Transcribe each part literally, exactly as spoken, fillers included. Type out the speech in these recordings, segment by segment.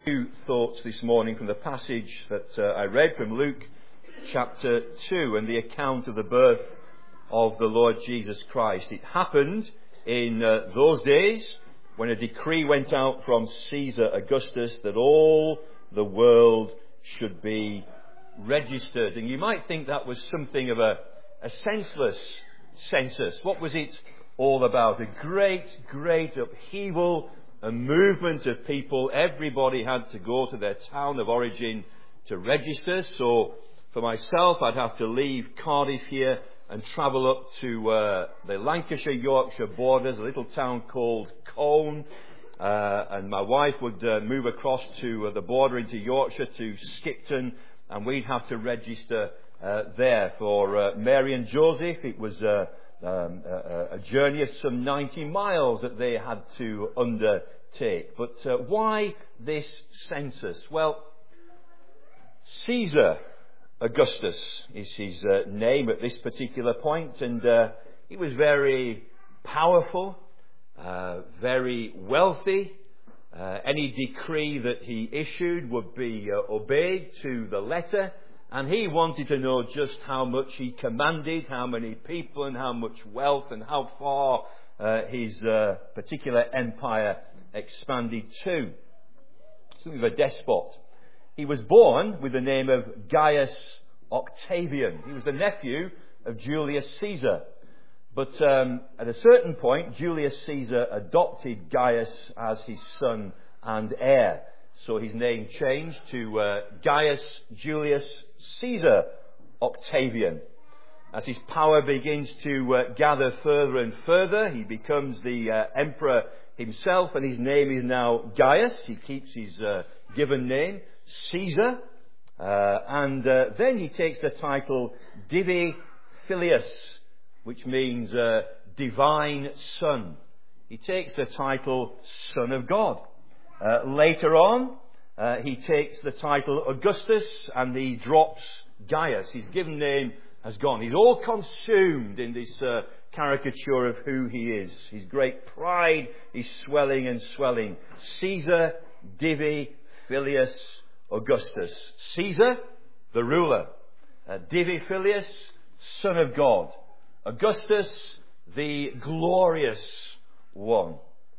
Few thoughts this morning from the passage that uh, I read from Luke chapter two and the account of the birth of the Lord Jesus Christ. It happened in uh, those days when a decree went out from Caesar Augustus that all the world should be registered. And you might think that was something of a, a senseless census. What was it all about? A great, great upheaval, a movement of people. Everybody had to go to their town of origin to register. So for myself, I'd have to leave Cardiff here and travel up to uh, the Lancashire-Yorkshire borders, a little town called Colne. Uh, and my wife would uh, move across to uh, the border into Yorkshire to Skipton, and we'd have to register uh, there. For uh, Mary and Joseph, it was uh, um, a, a journey of some ninety miles that they had to undertake. But uh, why this census? Well, Caesar Augustus is his uh, name at this particular point, and uh, he was very powerful, uh, very wealthy. Uh, any decree that he issued would be uh, obeyed to the letter, and he wanted to know just how much he commanded, how many people and how much wealth and how far uh, his uh, particular empire expanded to. Something of a despot. He was born with the name of Gaius Octavian. He was the nephew of Julius Caesar. But um, at a certain point, Julius Caesar adopted Gaius as his son and heir. So his name changed to uh, Gaius Julius Caesar Octavian. As his power begins to uh, gather further and further, he becomes the uh, emperor himself, and his name is now Gaius. He keeps his uh, given name, Caesar. Uh, and uh, then he takes the title Divi Filius, which means uh, divine son. He takes the title Son of God. Uh, later on, uh, he takes the title Augustus, and he drops Gaius. His given name has gone. He's all consumed in this uh, caricature of who he is. His great pride is swelling and swelling. Caesar Divi Filius Augustus. Caesar, the ruler. Uh, Divi Filius, Son of God. Augustus, the glorious one.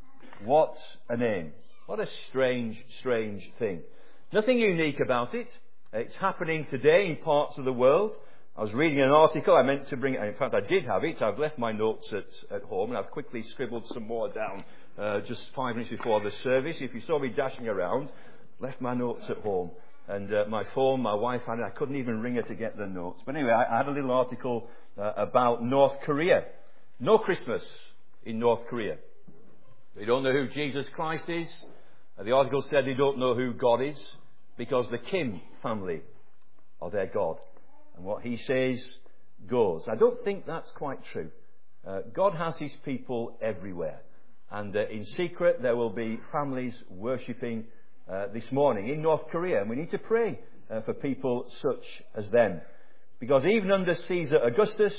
What a name. What a strange, strange thing. Nothing unique about it. It's happening today in parts of the world. I was reading an article. I meant to bring it. In fact, I did have it. I've left my notes at, at home, and I've quickly scribbled some more down uh, just five minutes before the service. If you saw me dashing around, left my notes at home. And uh, my phone, my wife had it. I couldn't even ring her to get the notes. But anyway, I, I had a little article uh, about North Korea. No Christmas in North Korea. They don't know who Jesus Christ is. Uh, the article said they don't know who God is because the Kim family are their God. And what he says goes. I don't think that's quite true. Uh, God has his people everywhere. And uh, in secret there will be families worshipping Uh, this morning in North Korea, and we need to pray uh, for people such as them, because even under Caesar Augustus,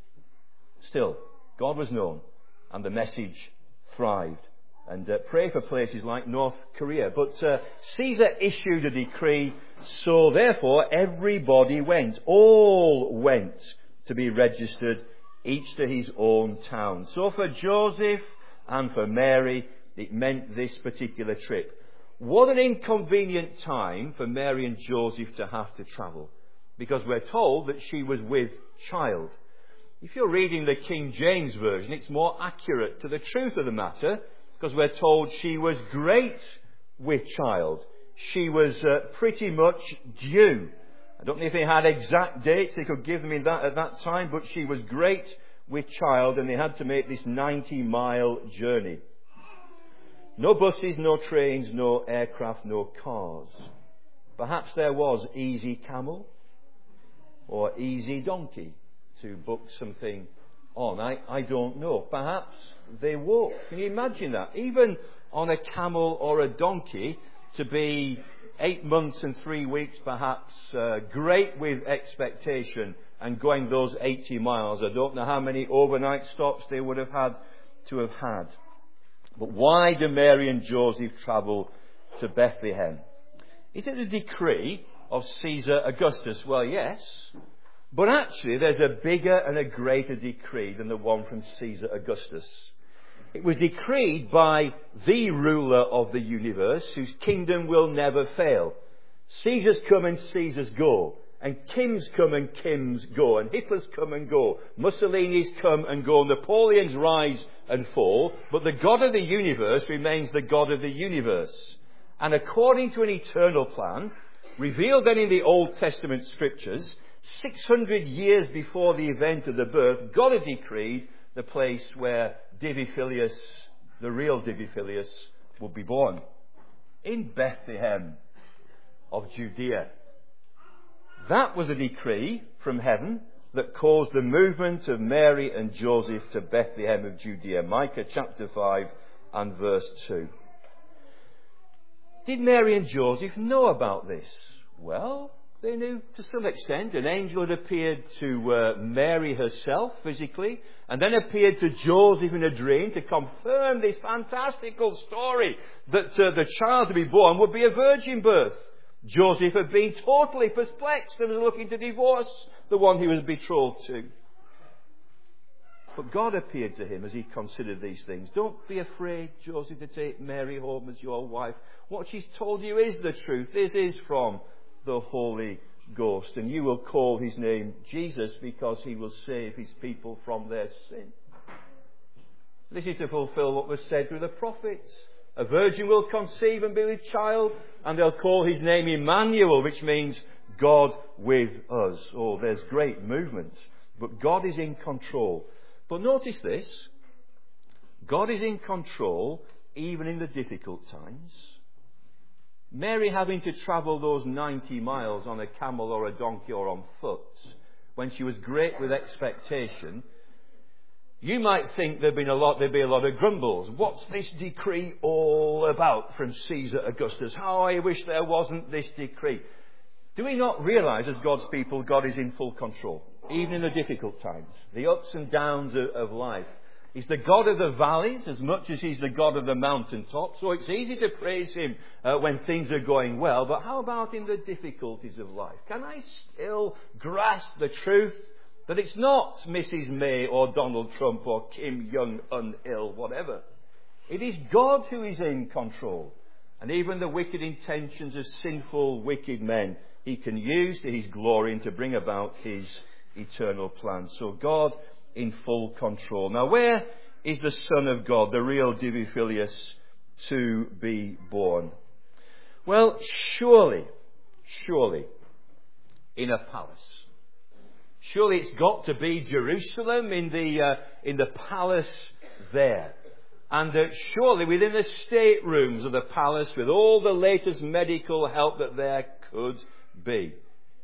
still God was known and the message thrived. And uh, pray for places like North Korea. But uh, Caesar issued a decree, so therefore everybody went, all went to be registered, each to his own town. So for Joseph and for Mary, it meant this particular trip. What an inconvenient time for Mary and Joseph to have to travel, because we're told that she was with child. If you're reading the King James Version, it's more accurate to the truth of the matter, because we're told she was great with child. She was uh, pretty much due. I don't know if they had exact dates they could give me that at that time, but she was great with child, and they had to make this ninety mile journey. No buses, no trains, no aircraft, no cars. Perhaps there was Easy Camel or Easy Donkey to book something on. I, I don't know. Perhaps they walked. Can you imagine that? Even on a camel or a donkey, to be eight months and three weeks perhaps, uh, great with expectation, and going those eighty miles. I don't know how many overnight stops they would have had to have had. But why do Mary and Joseph travel to Bethlehem? Is it a decree of Caesar Augustus? Well, yes. But actually, there's a bigger and a greater decree than the one from Caesar Augustus. It was decreed by the ruler of the universe, whose kingdom will never fail. Caesars come and Caesars go. And Kims come and Kims go. And Hitlers come and go. Mussolini's come and go. Napoleons rise and fall. But the God of the universe remains the God of the universe. And according to an eternal plan, revealed then in the Old Testament scriptures, six hundred years before the event of the birth, God had decreed the place where Diviphilius, the real Diviphilius, would be born. In Bethlehem of Judea. That was a decree from heaven that caused the movement of Mary and Joseph to Bethlehem of Judea. Micah chapter five and verse two. Did Mary and Joseph know about this? Well, they knew to some extent. An angel had appeared to uh, Mary herself physically, and then appeared to Joseph in a dream to confirm this fantastical story that uh, the child to be born would be a virgin birth. Joseph had been totally perplexed and was looking to divorce the one he was betrothed to. But God appeared to him as he considered these things. Don't be afraid, Joseph, to take Mary home as your wife. What she's told you is the truth. This is from the Holy Ghost. And you will call his name Jesus, because he will save his people from their sin. This is to fulfill what was said through the prophets. A virgin will conceive and be with child, and they'll call his name Emmanuel, which means God with us. Oh, there's great movement. But God is in control. But notice this. God is in control even in the difficult times. Mary having to travel those ninety miles on a camel or a donkey or on foot, when she was great with expectation, you might think there'd been a lot, there'd be a lot of grumbles. What's this decree all about from Caesar Augustus? How I wish there wasn't this decree. Do we not realise, as God's people, God is in full control, even in the difficult times, the ups and downs of, of life? He's the God of the valleys as much as he's the God of the mountaintops. So it's easy to praise him uh, when things are going well. But how about in the difficulties of life? Can I still grasp the truth that it's not Missus May or Donald Trump or Kim Jong-un, whatever? It is God who is in control. And even the wicked intentions of sinful, wicked men, he can use to his glory and to bring about his eternal plan. So God in full control. Now, where is the Son of God, the real Diviphilius, to be born? Well, surely, surely, in a palace. Surely it's got to be Jerusalem, in the uh, in the palace there. And uh, surely within the staterooms of the palace, with all the latest medical help that there could be.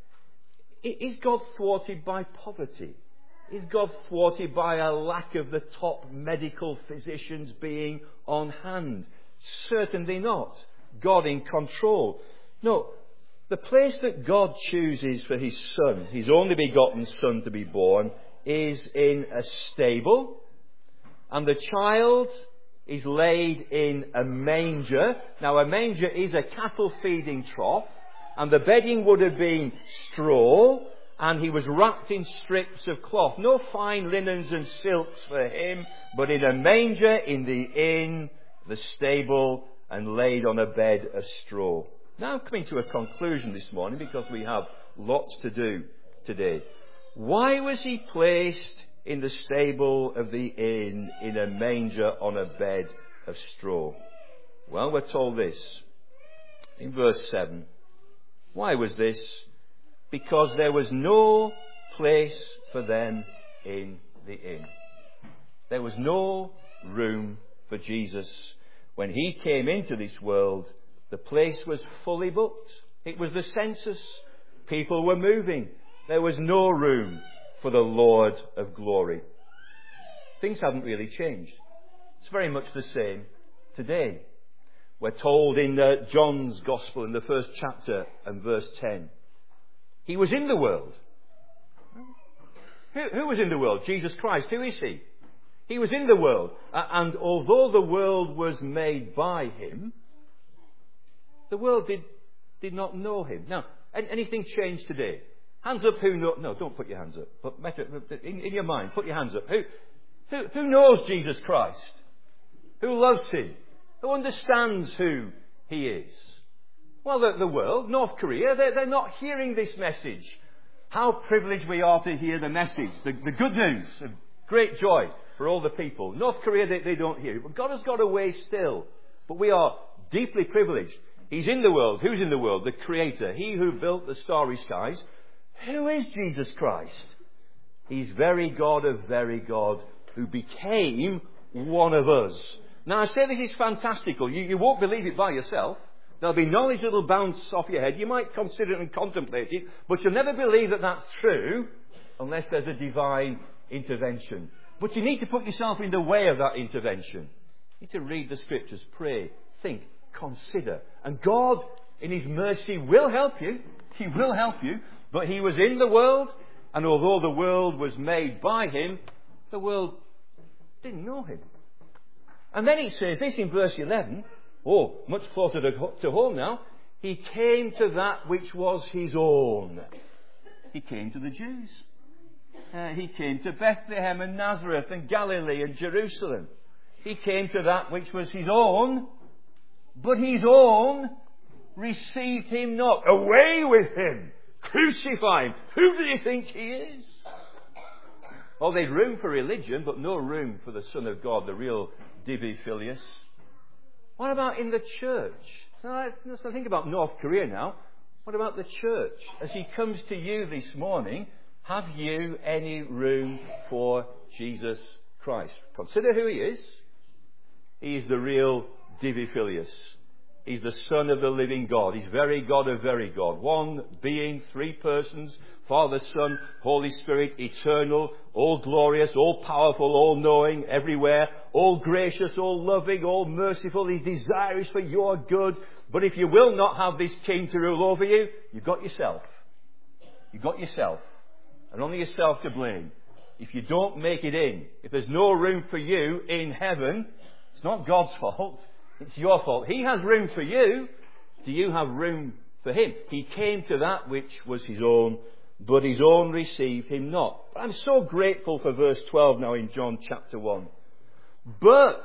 Is God thwarted by poverty? Is God thwarted by a lack of the top medical physicians being on hand? Certainly not. God in control. No, the place that God chooses for his Son, his only begotten Son to be born, is in a stable. And the child is laid in a manger. Now, a manger is a cattle feeding trough. And the bedding would have been straw. And he was wrapped in strips of cloth. No fine linens and silks for him, but in a manger, in the inn, the stable, and laid on a bed of straw. Now I'm coming to a conclusion this morning, because we have lots to do today. Why was he placed in the stable of the inn, in a manger on a bed of straw? Well, we're told this in verse seven. Why was this? Because there was no place for them in the inn. There was no room for Jesus. When he came into this world, the place was fully booked. It was the census. People were moving. There was no room for the Lord of glory. Things haven't really changed. It's very much the same today. We're told in uh, John's Gospel in the first chapter and verse ten. He was in the world. Who, who was in the world? Jesus Christ. Who is he? He was in the world. Uh, and although the world was made by him, the world did did not know him. Now, anything changed today? Hands up who know... No, don't put your hands up. But in, in your mind, put your hands up. Who, who, who knows Jesus Christ? Who loves him? Who understands who he is? Well, the, the world, North Korea, they're, they're not hearing this message. How privileged we are to hear the message, the, the good news, of great joy for all the people. North Korea, they, they don't hear it. But God has got a way still. But we are deeply privileged. He's in the world. Who's in the world? The Creator. He who built the starry skies. Who is Jesus Christ? He's very God of very God who became one of us. Now, I say this is fantastical. You, you won't believe it by yourself. There'll be knowledge that'll bounce off your head. You might consider it and contemplate it, but you'll never believe that that's true unless there's a divine intervention. But you need to put yourself in the way of that intervention. You need to read the Scriptures, pray, think, consider. And God, in His mercy, will help you. He will help you. But He was in the world, and although the world was made by Him, the world didn't know Him. And then it says this in verse eleven, oh, much closer to, to home now. He came to that which was His own. He came to the Jews. Uh, he came to Bethlehem and Nazareth and Galilee and Jerusalem. He came to that which was His own, but His own received Him not. Away with Him! Crucify Him! Who do you think He is? Oh, they'd room for religion, but no room for the Son of God, the real Divi Filius. What about in the church? Now, let's think about North Korea now. What about the church? As He comes to you this morning, have you any room for Jesus Christ? Consider who He is. He is the real Divi Filius. He's the Son of the living God. He's very God of very God. One being, three persons, Father, Son, Holy Spirit, eternal, all glorious, all powerful, all knowing, everywhere, all gracious, all loving, all merciful. He desires for your good. But if you will not have this King to rule over you, you've got yourself. You've got yourself. And only yourself to blame. If you don't make it in, if there's no room for you in heaven, it's not God's fault. It's your fault. He has room for you. Do you have room for Him? He came to that which was His own, but His own received Him not. But I'm so grateful for verse twelve now in John chapter one. But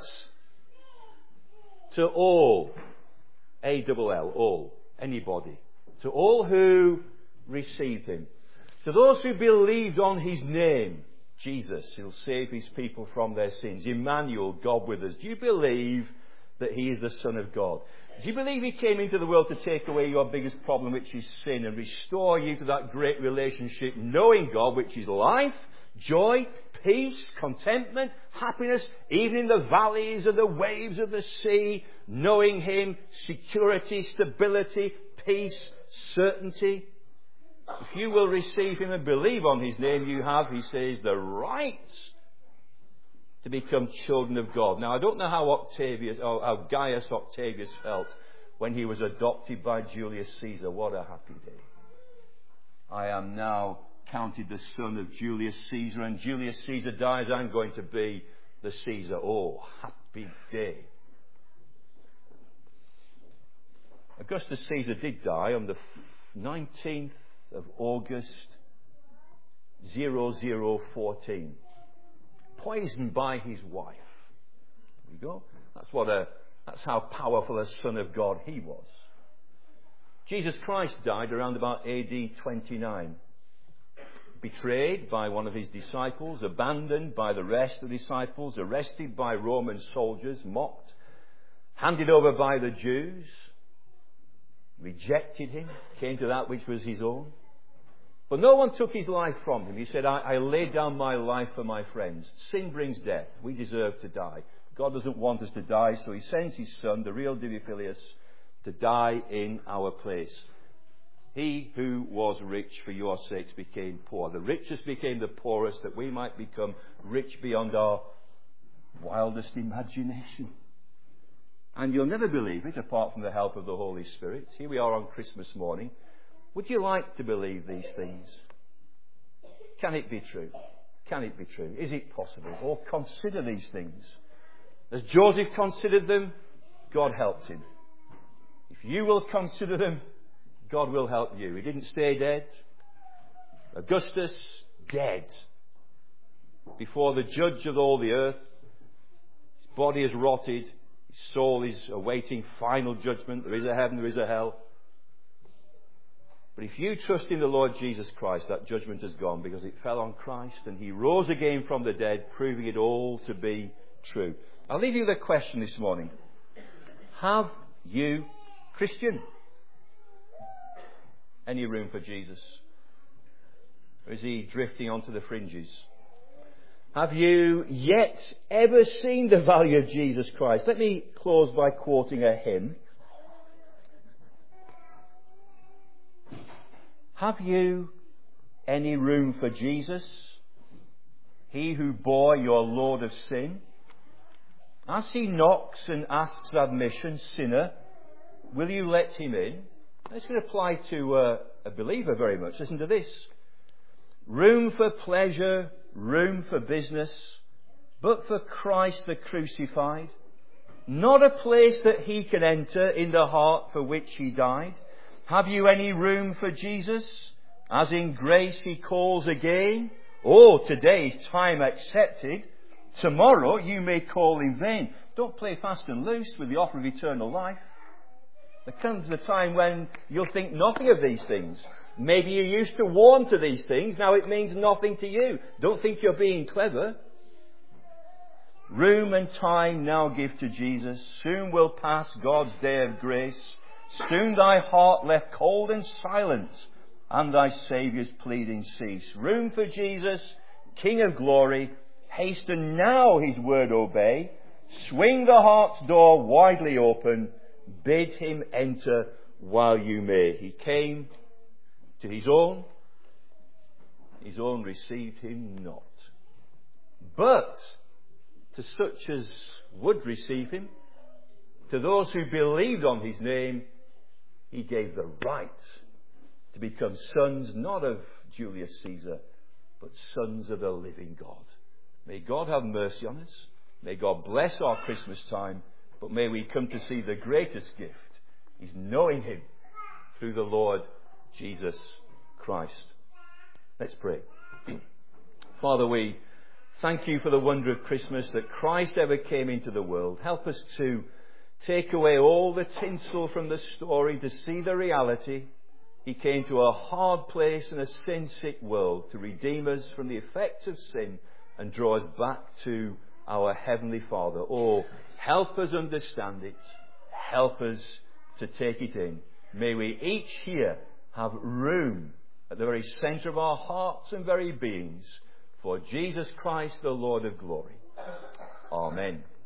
to all, A double L, all, anybody, to all who received Him, to those who believed on His name, Jesus, He'll save His people from their sins. Emmanuel, God with us. Do you believe that He is the Son of God? Do you believe He came into the world to take away your biggest problem, which is sin, and restore you to that great relationship, knowing God, which is life, joy, peace, contentment, happiness, even in the valleys and the waves of the sea, knowing Him, security, stability, peace, certainty? If you will receive Him and believe on His name, you have, He says, the right to become children of God. Now, I don't know how Octavius, or how Gaius Octavius felt when he was adopted by Julius Caesar. What a happy day. I am now counted the son of Julius Caesar, and Julius Caesar dies, I'm going to be the Caesar. Oh, happy day. Augustus Caesar did die on the nineteenth of August, zero zero fourteen. Poisoned by his wife. There you go. That's what a, that's how powerful a Son of God He was. Jesus Christ died around about A D twenty-nine. Betrayed by one of His disciples, abandoned by the rest of the disciples, arrested by Roman soldiers, mocked, handed over by the Jews, rejected Him, came to that which was His own. But no one took His life from Him. He said, I, I laid down my life for my friends. Sin brings death. We deserve to die. God doesn't want us to die, so He sends His Son, the real Divi Filius, to die in our place. He who was rich for your sakes became poor. The richest became the poorest, that we might become rich beyond our wildest imagination. And you'll never believe it apart from the help of the Holy Spirit. Here we are on Christmas morning. Would you like to believe these things? Can it be true? Can it be true? Is it possible? Or consider these things. As Joseph considered them, God helped him. If you will consider them, God will help you. He didn't stay dead. Augustus, dead. Before the judge of all the earth. His body is rotted. His soul is awaiting final judgment. There is a heaven, there is a hell. But if you trust in the Lord Jesus Christ, that judgment has gone because it fell on Christ and He rose again from the dead, proving it all to be true. I'll leave you with a question this morning. Have you, Christian, any room for Jesus? Or is He drifting onto the fringes? Have you yet ever seen the value of Jesus Christ? Let me close by quoting a hymn. Have you any room for Jesus? He who bore your load of sin? As He knocks and asks admission, sinner, will you let Him in? This can apply to uh, a believer very much. Listen to this. Room for pleasure, room for business, but for Christ the crucified. Not a place that He can enter in the heart for which He died. Have you any room for Jesus? As in grace He calls again. Oh, today's time accepted. Tomorrow you may call in vain. Don't play fast and loose with the offer of eternal life. There comes a time when you'll think nothing of these things. Maybe you used to warm to these things. Now it means nothing to you. Don't think you're being clever. Room and time now give to Jesus. Soon will pass God's day of grace. Soon thy heart left cold and silent, and thy Saviour's pleading cease. Room for Jesus, King of glory. Hasten now His word obey. Swing the heart's door widely open. Bid Him enter while you may. He came to His own. His own received Him not. But to such as would receive Him, to those who believed on His name, He gave the right to become sons not of Julius Caesar, but sons of the living God. May God have mercy on us. May God bless our Christmas time. But may we come to see the greatest gift is knowing Him through the Lord Jesus Christ. Let's pray. Father, we thank You for the wonder of Christmas, that Christ ever came into the world. Help us to take away all the tinsel from the story to see the reality. He came to a hard place and a sin-sick world to redeem us from the effects of sin and draw us back to our Heavenly Father. Oh, help us understand it. Help us to take it in. May we each here have room at the very centre of our hearts and very beings for Jesus Christ, the Lord of glory. Amen.